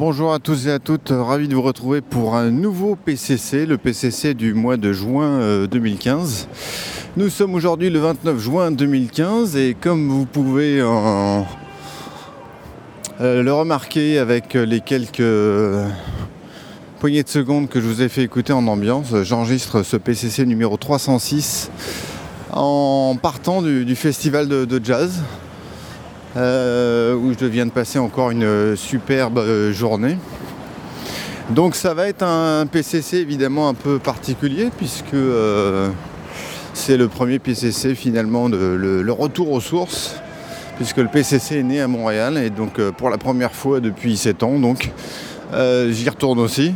Bonjour à tous et à toutes, ravi de vous retrouver pour un nouveau PCC, le PCC du mois de juin 2015. Nous sommes aujourd'hui le 29 juin 2015 et comme vous pouvez le remarquer avec les quelques poignées de secondes que je vous ai fait écouter en ambiance, j'enregistre ce PCC numéro 306 en partant du festival de jazz. Où je viens de passer encore une superbe journée. Donc ça va être un PCC évidemment un peu particulier puisque c'est le premier PCC finalement le retour aux sources, puisque le PCC est né à Montréal et donc pour la première fois depuis 7 ans donc j'y retourne aussi.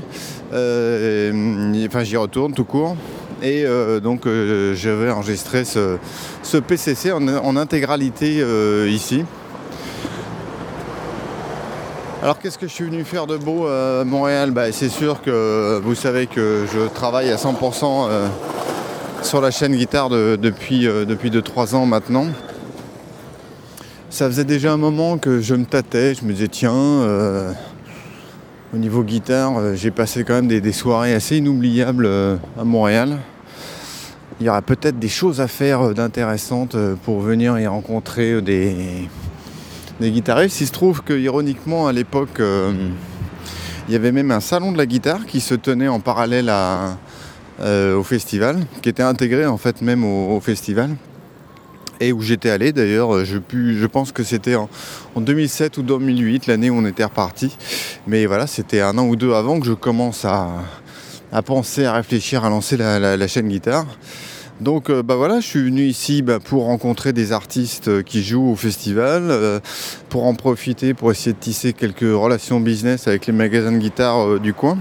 J'y retourne tout court. Et je vais enregistrer ce PCC en intégralité ici. Alors qu'est-ce que je suis venu faire de beau à Montréal ? C'est sûr que vous savez que je travaille à 100% sur la chaîne guitare depuis 2-3 ans maintenant. Ça faisait déjà un moment que je me tâtais, je me disais tiens, au niveau guitare, j'ai passé quand même des soirées assez inoubliables à Montréal. Il y aura peut-être des choses à faire d'intéressantes pour venir y rencontrer des guitaristes. Il se trouve que ironiquement à l'époque il y avait même un salon de la guitare qui se tenait en parallèle au festival, qui était intégré en fait même au festival et où j'étais allé d'ailleurs. Je pense que c'était en 2007 ou 2008, l'année où on était reparti, mais voilà, c'était un an ou deux avant que je commence à penser, à réfléchir à lancer la chaîne guitare. Donc je suis venu ici pour rencontrer des artistes qui jouent au festival, pour en profiter, pour essayer de tisser quelques relations business avec les magasins de guitare du coin.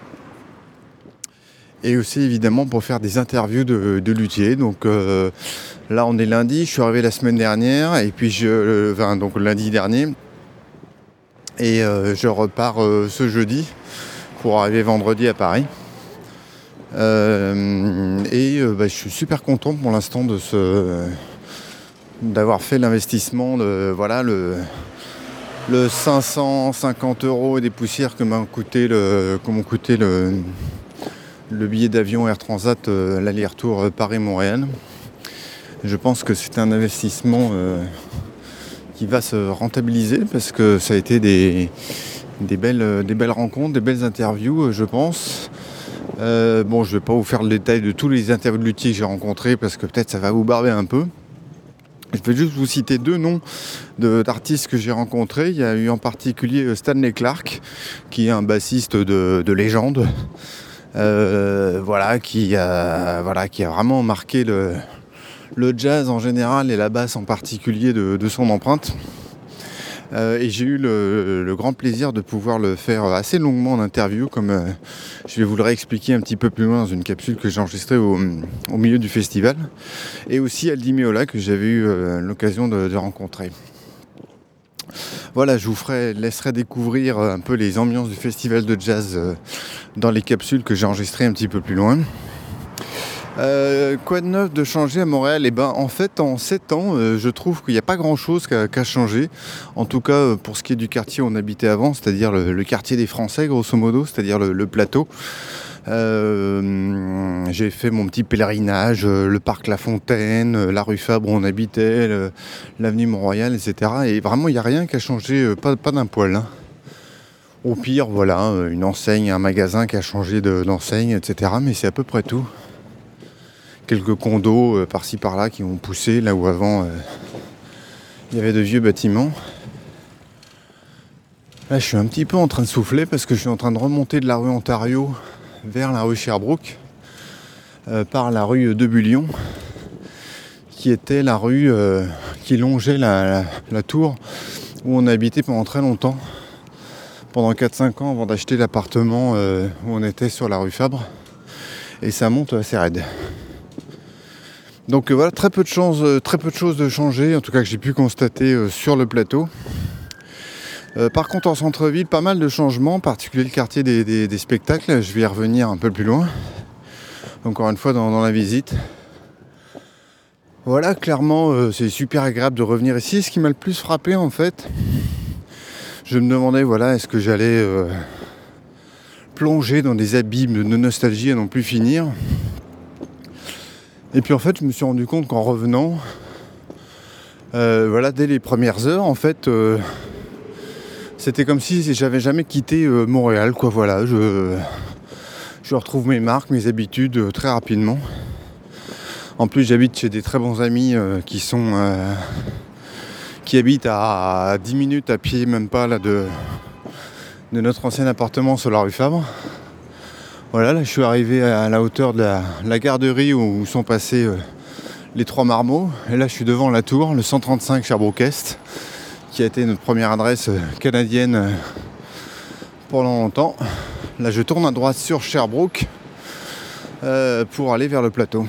Et aussi évidemment pour faire des interviews de luthiers. Donc là on est lundi, je suis arrivé la semaine dernière, et puis donc lundi dernier. Et je repars ce jeudi pour arriver vendredi à Paris. Je suis super content pour l'instant d'avoir fait l'investissement de le 550 € et des poussières que m'ont coûté le billet d'avion Air Transat l'aller-retour Paris-Montréal. Je pense que c'est un investissement qui va se rentabiliser parce que ça a été des belles rencontres, des belles interviews, je pense. Je ne vais pas vous faire le détail de tous les interviews de luthiers que j'ai rencontrés parce que peut-être ça va vous barber un peu. Je vais juste vous citer 2 noms d'artistes que j'ai rencontrés. Il y a eu en particulier Stanley Clarke, qui est un bassiste de légende, qui a vraiment marqué le jazz en général et la basse en particulier de son empreinte. Et j'ai eu le grand plaisir de pouvoir le faire assez longuement en interview, comme je vais vous le réexpliquer un petit peu plus loin dans une capsule que j'ai enregistrée au milieu du festival. Et aussi Aldi Meola, que j'avais eu l'occasion de rencontrer. Voilà, je vous laisserai découvrir un peu les ambiances du festival de jazz dans les capsules que j'ai enregistrées un petit peu plus loin. Quoi de neuf de changer à Montréal ? En fait, en 7 ans, je trouve qu'il n'y a pas grand-chose qu'à changer. En tout cas, pour ce qui est du quartier où on habitait avant, c'est-à-dire le quartier des Français, grosso modo, c'est-à-dire le plateau. J'ai fait mon petit pèlerinage, le parc La Fontaine, la rue Fabre où on habitait, l'avenue Mont-Royal, etc. Et vraiment, il n'y a rien qu'à changer, pas d'un poil. Hein. Au pire, une enseigne, un magasin qui a changé d'enseigne, etc. Mais c'est à peu près tout. Quelques condos par-ci par-là qui ont poussé là où avant il y avait de vieux bâtiments. Là je suis un petit peu en train de souffler parce que je suis en train de remonter de la rue Ontario vers la rue Sherbrooke par la rue de Bullion, qui était la rue qui longeait la tour où on habitait pendant très longtemps, pendant 4-5 ans avant d'acheter l'appartement où on était sur la rue Fabre, et ça monte assez raide. Donc très peu de choses de changer, en tout cas que j'ai pu constater sur le plateau. Par contre en centre-ville, pas mal de changements, en particulier le quartier des spectacles, je vais y revenir un peu plus loin, encore une fois dans la visite. Voilà, clairement c'est super agréable de revenir ici. Ce qui m'a le plus frappé en fait, je me demandais, voilà, est-ce que j'allais plonger dans des abîmes de nostalgie à non plus finir. Et puis en fait, je me suis rendu compte qu'en revenant, dès les premières heures, en fait, c'était comme si j'avais jamais quitté Montréal, quoi. Voilà, je retrouve mes marques, mes habitudes très rapidement. En plus, j'habite chez des très bons amis qui habitent à 10 minutes à pied, même pas là, de notre ancien appartement sur la rue Fabre. Voilà, là je suis arrivé à la hauteur de la garderie où sont passés les 3 marmots. Et là je suis devant la tour, le 135 Sherbrooke-Est, qui a été notre première adresse canadienne pendant longtemps. Là je tourne à droite sur Sherbrooke pour aller vers le plateau.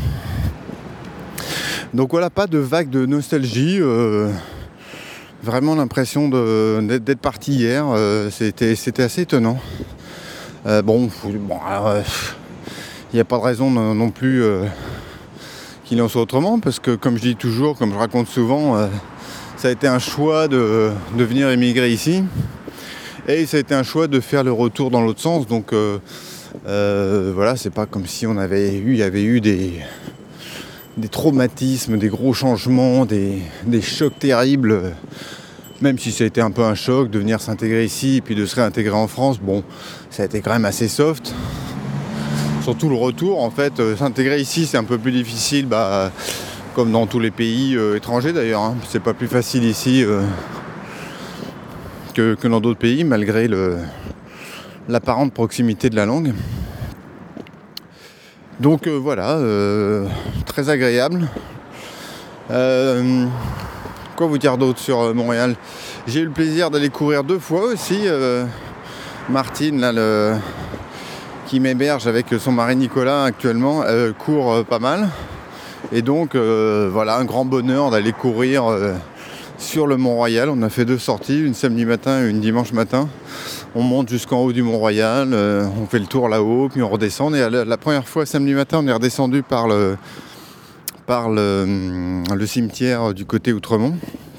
Donc voilà, pas de vague de nostalgie. Vraiment l'impression d'être parti hier. C'était assez étonnant. Il n'y a pas de raison non plus qu'il en soit autrement, parce que comme je dis toujours, comme je raconte souvent, ça a été un choix de venir émigrer ici, et ça a été un choix de faire le retour dans l'autre sens. Donc c'est pas comme si il y avait eu des traumatismes, des gros changements, des chocs terribles. Même si ça a été un peu un choc de venir s'intégrer ici et puis de se réintégrer en France, ça a été quand même assez soft. Surtout le retour, en fait, s'intégrer ici c'est un peu plus difficile, comme dans tous les pays étrangers d'ailleurs. Hein. C'est pas plus facile ici que dans d'autres pays, malgré l'apparente proximité de la langue. Donc très agréable. Quoi vous dire d'autre sur Montréal ? J'ai eu le plaisir d'aller courir 2 fois aussi. Martine, là, qui m'héberge avec son mari Nicolas actuellement, court pas mal. Et donc, un grand bonheur d'aller courir sur le Mont-Royal. On a fait 2 sorties, une samedi matin et une dimanche matin. On monte jusqu'en haut du Mont-Royal, on fait le tour là-haut, puis on redescend. Et la première fois, samedi matin, on est redescendu par le cimetière du côté Outremont.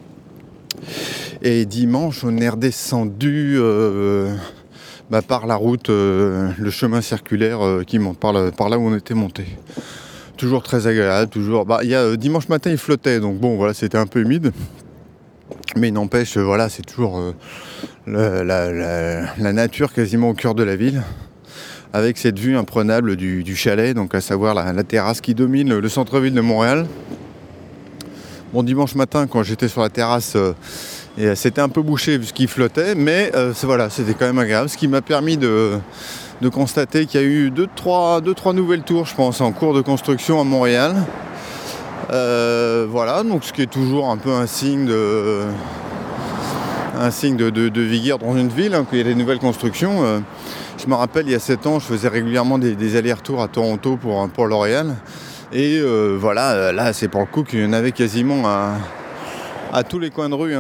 Et dimanche, on est redescendu par la route, le chemin circulaire qui monte par là où on était monté. Toujours très agréable, toujours. Dimanche matin, il flottait, donc c'était un peu humide. Mais il n'empêche, c'est toujours la nature quasiment au cœur de la ville, avec cette vue imprenable du chalet, donc à savoir la terrasse qui domine le centre-ville de Montréal. Dimanche matin, quand j'étais sur la terrasse, c'était un peu bouché vu qu'il flottait, mais c'était quand même agréable, ce qui m'a permis de constater qu'il y a eu 2-3 nouvelles tours, je pense, en cours de construction à Montréal. Donc ce qui est toujours un peu un signe de vigueur dans une ville, qu'il y a des nouvelles constructions. Je me rappelle, il y a 7 ans, je faisais régulièrement des allers-retours à Toronto pour L'Oréal. Et là, c'est pour le coup qu'il y en avait quasiment à tous les coins de rue,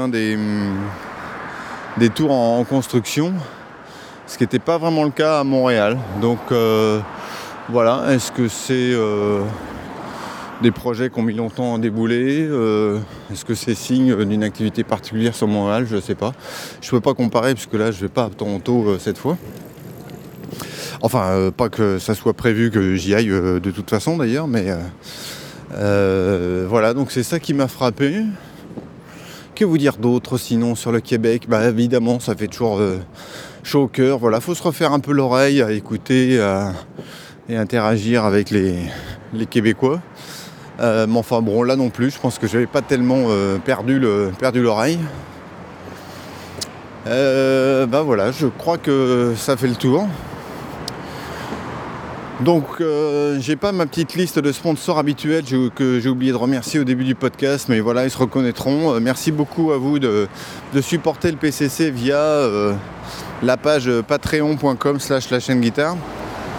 des tours en construction. Ce qui n'était pas vraiment le cas à Montréal. Donc est-ce que c'est des projets qui ont mis longtemps à débouler, est-ce que c'est signe d'une activité particulière sur Montréal ? Je ne sais pas. Je ne peux pas comparer puisque là je ne vais pas à Toronto cette fois. Enfin, pas que ça soit prévu que j'y aille de toute façon d'ailleurs, mais donc c'est ça qui m'a frappé. Que vous dire d'autre sinon sur le Québec ? Évidemment, ça fait toujours chaud au cœur. Faut se refaire un peu l'oreille à écouter et interagir avec les Québécois. Là non plus, je pense que j'avais pas tellement perdu l'oreille. Je crois que ça fait le tour. Donc j'ai pas ma petite liste de sponsors habituels que j'ai oublié de remercier au début du podcast, mais ils se reconnaîtront. Merci beaucoup à vous de supporter le PCC via la page patreon.com/lachaîneguitare.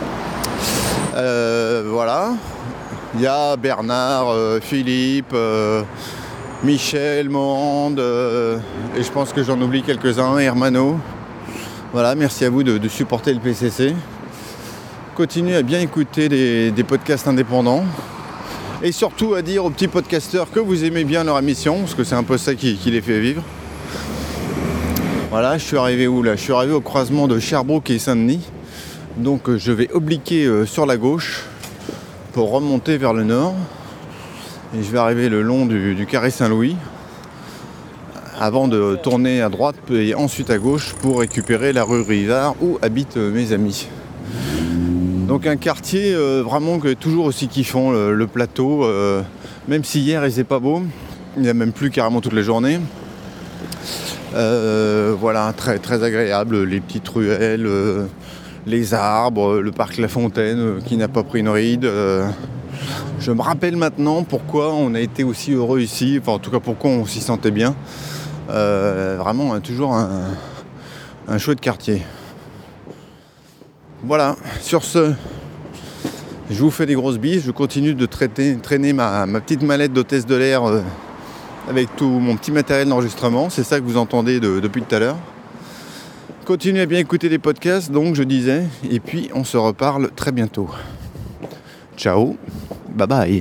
Il y a Bernard, Philippe, Michel, Morande, et je pense que j'en oublie quelques-uns, Hermano. Merci à vous de supporter le PCC. Continuez à bien écouter des podcasts indépendants. Et surtout à dire aux petits podcasteurs que vous aimez bien leur émission, parce que c'est un peu ça qui les fait vivre. Voilà, je suis arrivé où là? Je suis arrivé au croisement de Sherbrooke et Saint-Denis. Donc je vais obliquer sur la gauche pour remonter vers le nord. Et je vais arriver le long du carré Saint-Louis avant de tourner à droite et ensuite à gauche pour récupérer la rue Rivard où habitent mes amis. Donc un quartier vraiment toujours aussi kiffant, le plateau, même si hier il faisait pas beau, il n'y a même plus carrément toute la journée. Voilà, très, très agréable, les petites ruelles, les arbres, le parc La Fontaine qui n'a pas pris une ride. Je me rappelle maintenant pourquoi on a été aussi heureux ici, enfin en tout cas pourquoi on s'y sentait bien. Vraiment toujours un chouette quartier. Voilà, sur ce, je vous fais des grosses bises, je continue de traîner ma petite mallette d'hôtesse de l'air avec tout mon petit matériel d'enregistrement, c'est ça que vous entendez depuis tout à l'heure. Continuez à bien écouter les podcasts, donc je disais, et puis on se reparle très bientôt. Ciao, bye bye.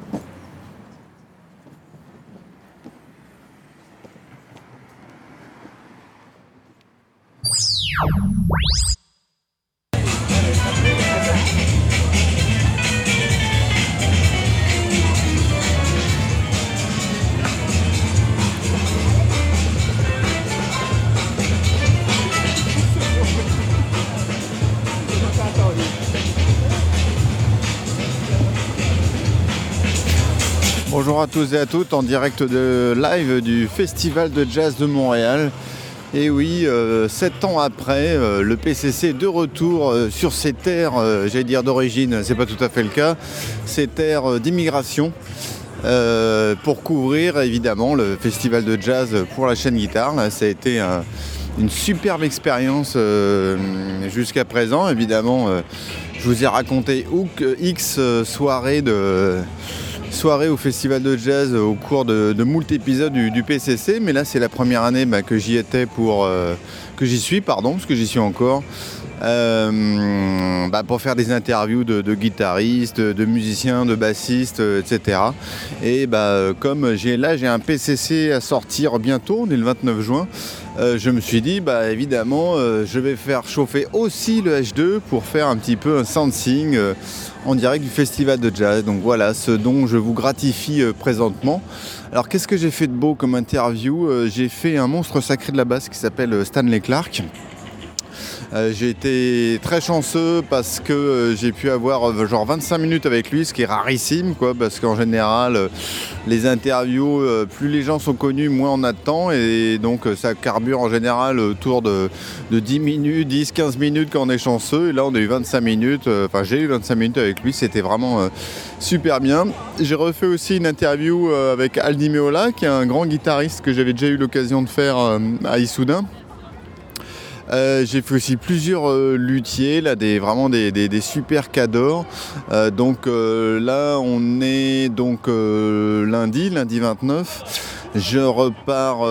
Bonjour à tous et à toutes en direct de live du Festival de Jazz de Montréal. Et oui, 7 ans après, le PCC est de retour sur ses terres, j'allais dire d'origine, c'est pas tout à fait le cas, ses terres d'immigration, pour couvrir évidemment le Festival de Jazz pour la chaîne Guitare. Là, ça a été une superbe expérience jusqu'à présent. Évidemment, je vous ai raconté X soirée au Festival de Jazz au cours de moult épisodes du PCC, mais là c'est la première année que j'y étais que j'y suis, parce que j'y suis encore, pour faire des interviews de guitaristes, de musiciens, de bassistes, etc. Et comme j'ai un PCC à sortir bientôt, on est le 29 juin, je me suis dit évidemment je vais faire chauffer aussi le H2 pour faire un petit peu un sounding en direct du Festival de Jazz. Donc voilà ce dont je vous gratifie présentement. Alors qu'est-ce que j'ai fait de beau comme interview? J'ai fait un monstre sacré de la basse qui s'appelle Stanley Clarke. J'ai été très chanceux parce que j'ai pu avoir 25 minutes avec lui, ce qui est rarissime, parce qu'en général les interviews, plus les gens sont connus, moins on a de temps, et donc ça carbure en général autour de 10 minutes, 10-15 minutes quand on est chanceux, et là on a eu 25 minutes, j'ai eu 25 minutes avec lui, c'était vraiment super bien. J'ai refait aussi une interview avec Aldi Meola, qui est un grand guitariste que j'avais déjà eu l'occasion de faire à Issoudun. J'ai fait aussi plusieurs luthiers, là, des super cadors. Là, on est lundi 29. Je repars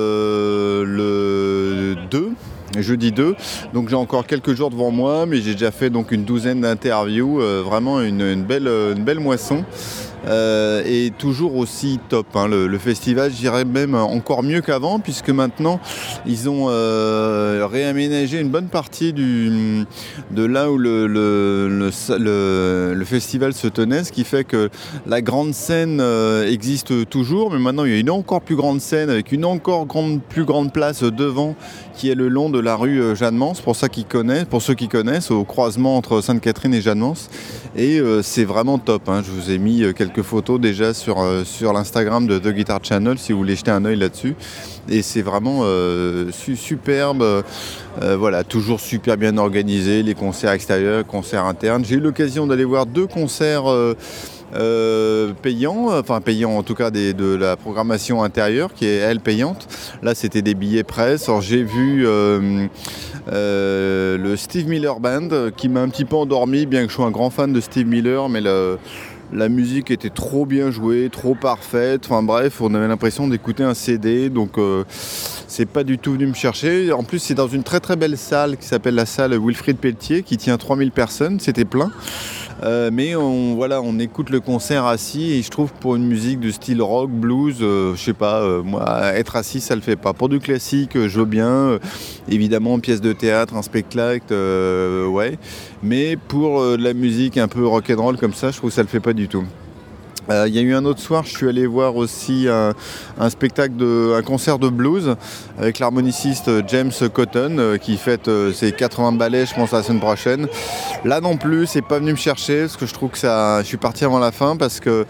le 2. Jeudi 2, donc j'ai encore quelques jours devant moi, mais j'ai déjà fait une douzaine d'interviews, vraiment une belle moisson. Et toujours aussi top, le festival, je dirais même encore mieux qu'avant, puisque maintenant ils ont réaménagé une bonne partie de là où le festival se tenait, ce qui fait que la grande scène existe toujours, mais maintenant il y a une encore plus grande scène avec une encore plus grande place devant, qui est le long de la rue Jeanne-Mance, pour ceux qui connaissent, au croisement entre Sainte-Catherine et Jeanne-Mance. Et c'est vraiment top, je vous ai mis quelques photos déjà sur l'Instagram de The Guitar Channel si vous voulez jeter un œil là-dessus. Et c'est vraiment superbe, toujours super bien organisé, les concerts extérieurs, concerts internes. J'ai eu l'occasion d'aller voir 2 concerts payants en tout cas de la programmation intérieure qui est elle payante. Là c'était des billets presse. Alors, j'ai vu le Steve Miller Band qui m'a un petit peu endormi, bien que je sois un grand fan de Steve Miller, mais la musique était trop bien jouée, trop parfaite, on avait l'impression d'écouter un CD, donc c'est pas du tout venu me chercher. En plus c'est dans une très très belle salle qui s'appelle la salle Wilfrid Pelletier qui tient 3000 personnes, c'était plein. Mais on écoute le concert assis et je trouve pour une musique de style rock, blues, je sais pas, moi être assis ça le fait pas. Pour du classique, je veux bien, évidemment pièce de théâtre, un spectacle, ouais. Mais pour de la musique un peu rock'n'roll comme ça, je trouve que ça le fait pas du tout. Il y a eu un autre soir, je suis allé voir aussi un spectacle, un concert de blues avec l'harmoniciste James Cotton qui fête ses 80 ballets, je pense, la semaine prochaine. Là non plus, c'est pas venu me chercher parce que je trouve que je suis parti avant la fin parce que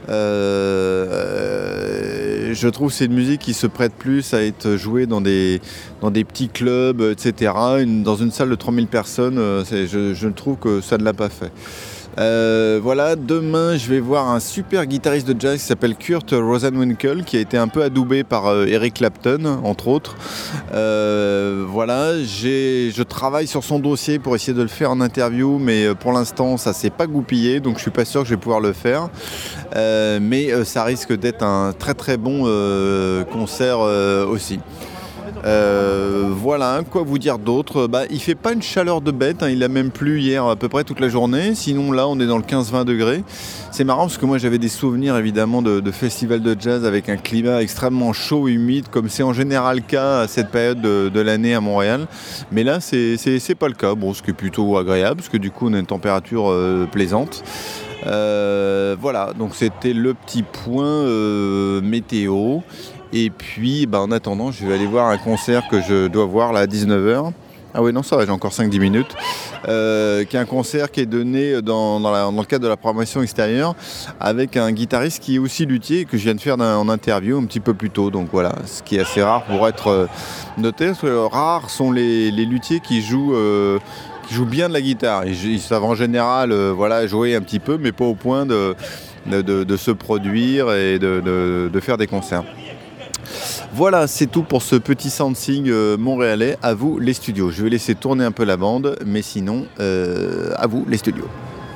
je trouve que c'est une musique qui se prête plus à être jouée dans des petits clubs, etc. Dans une salle de 3000 personnes, je trouve que ça ne l'a pas fait. Voilà, demain je vais voir un super guitariste de jazz qui s'appelle Kurt Rosenwinkel qui a été un peu adoubé par Eric Clapton entre autres. Voilà, je travaille sur son dossier pour essayer de le faire en interview, mais pour l'instant ça s'est pas goupillé, donc je suis pas sûr que je vais pouvoir le faire. Mais ça risque d'être un très très bon concert aussi. Voilà, quoi vous dire d'autre, il fait pas une chaleur de bête, il a même plu hier à peu près toute la journée, sinon là on est dans le 15-20 degrés. C'est marrant parce que moi j'avais des souvenirs évidemment de festivals de jazz avec un climat extrêmement chaud et humide comme c'est en général le cas à cette période de l'année à Montréal, mais là c'est pas le cas, bon, ce qui est plutôt agréable parce que du coup on a une température plaisante. Voilà, donc c'était le petit point météo. Et puis en attendant, je vais aller voir un concert que je dois voir là à 19h. Ah oui, non, ça va, j'ai encore 5-10 minutes. Qui est un concert qui est donné dans le cadre de la programmation extérieure avec un guitariste qui est aussi luthier que je viens de faire en interview un petit peu plus tôt. Donc voilà, ce qui est assez rare pour être noté. Parce que rares sont les luthiers qui jouent bien de la guitare. Ils savent en général jouer un petit peu, mais pas au point de se produire et de faire des concerts. Voilà, c'est tout pour ce petit sounding montréalais. À vous les studios. Je vais laisser tourner un peu la bande, mais sinon, à vous les studios.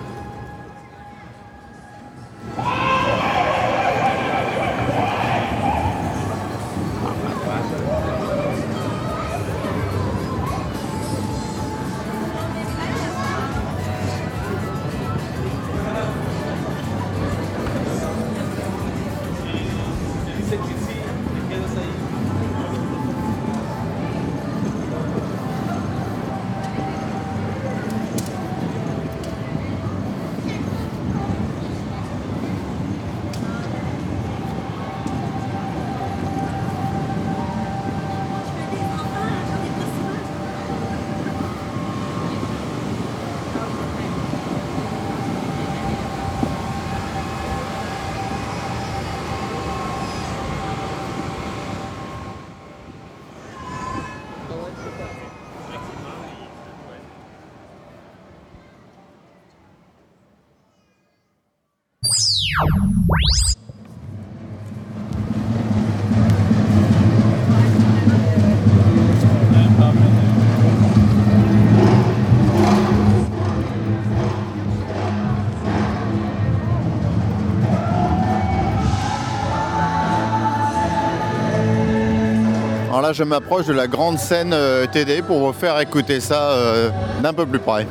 Alors là, je m'approche de la grande scène TD pour vous faire écouter ça d'un peu plus près.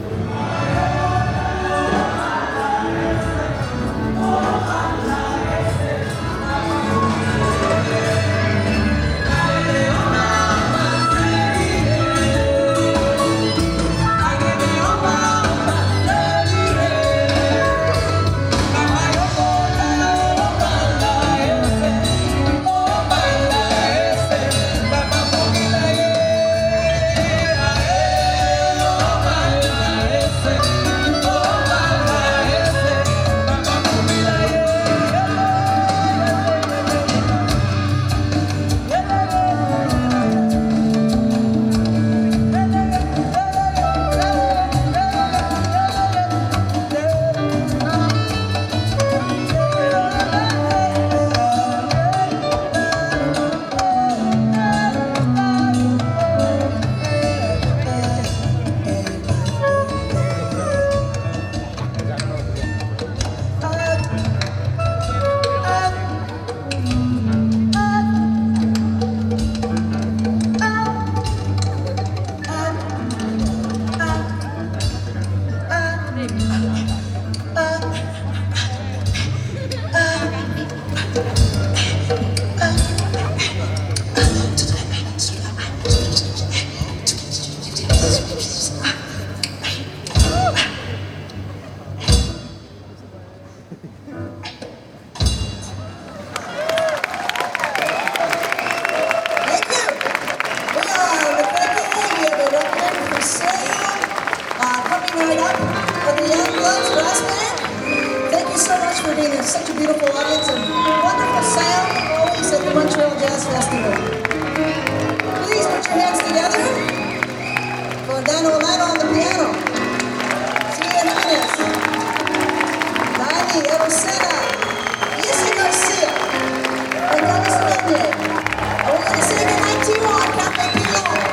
beautiful audience and wonderful sound always at the Montreal Jazz Festival. Please put your hands together for Dan Olano on the piano, Tia Jimenez, Naomi Erosena, Yessi Garcia, and Dennis Linde. And we're going to say goodnight to you on Cafe Pilon.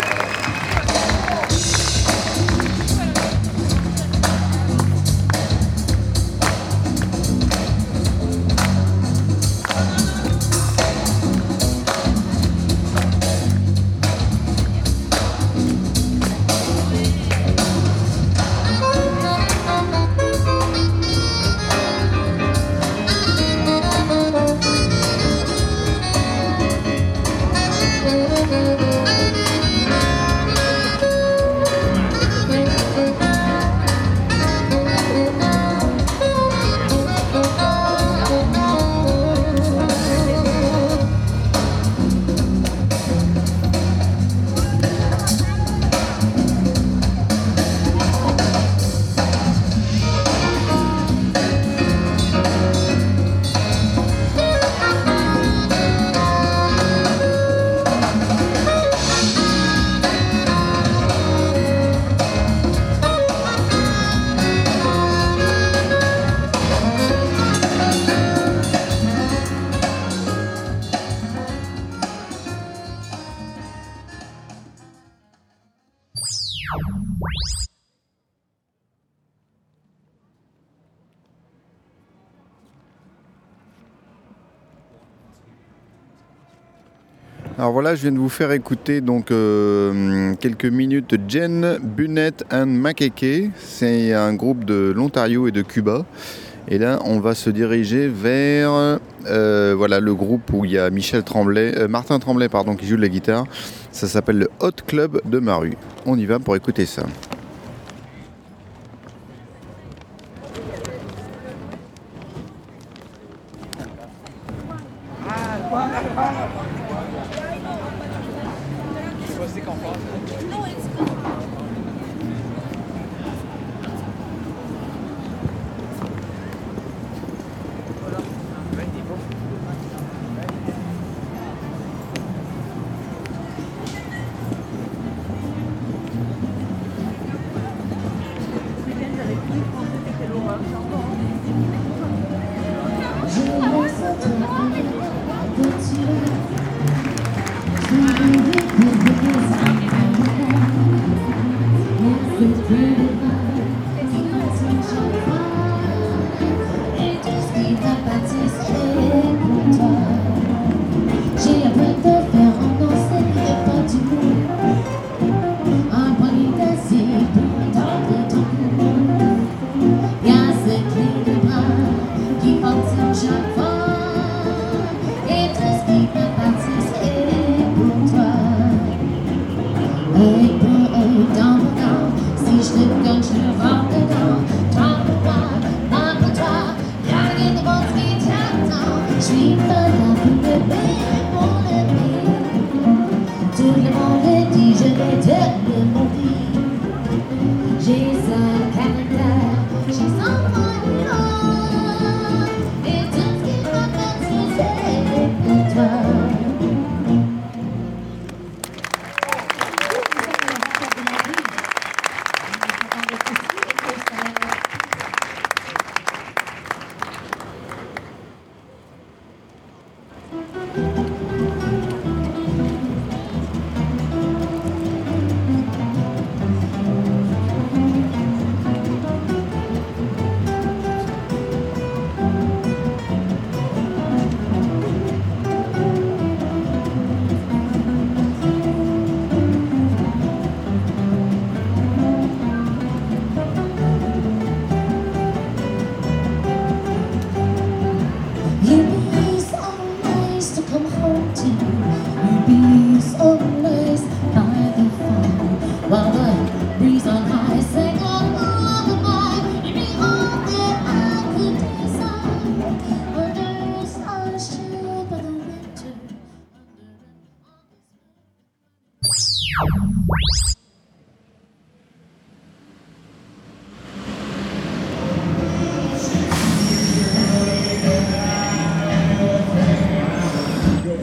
Alors voilà, je viens de vous faire écouter donc quelques minutes de Jen Bunnett and Makeke. C'est un groupe de l'Ontario et de Cuba. Et là, on va se diriger vers voilà, le groupe où il y a Martin Tremblay qui joue de la guitare. Ça s'appelle le Hot Club de Maru. On y va pour écouter ça. Down,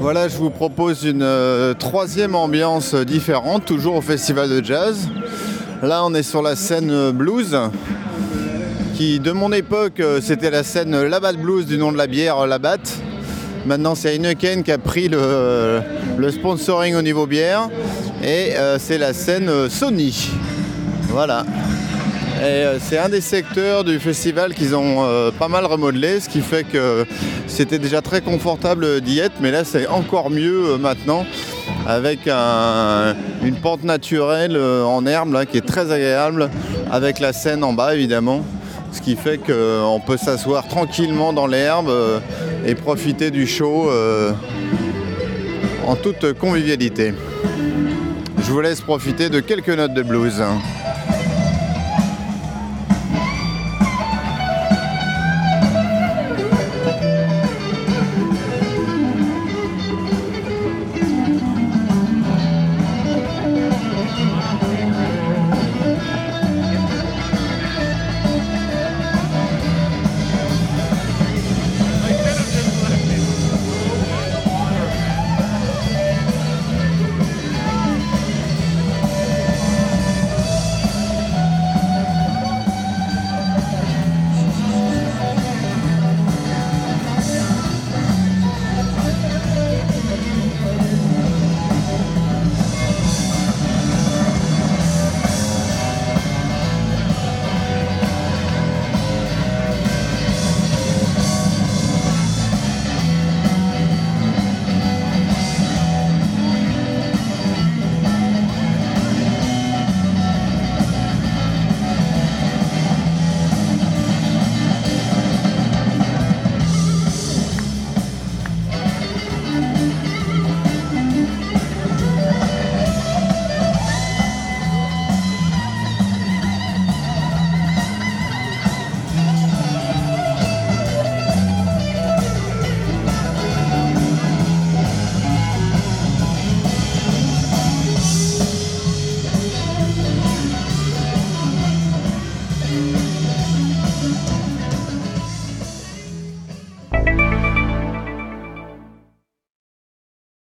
Voilà, je vous propose une troisième ambiance différente, toujours au festival de jazz. Là, on est sur la scène blues, qui de mon époque, c'était la scène Labatt Blues du nom de la bière Labatt. Maintenant, c'est Heineken qui a pris le sponsoring au niveau bière. Et c'est la scène Sony. Voilà. Et c'est un des secteurs du festival qu'ils ont pas mal remodelé, ce qui fait que c'était déjà très confortable d'y être, mais là c'est encore mieux maintenant, avec une pente naturelle en herbe là, qui est très agréable, avec la scène en bas évidemment, ce qui fait qu'on peut s'asseoir tranquillement dans l'herbe et profiter du show en toute convivialité. Je vous laisse profiter de quelques notes de blues.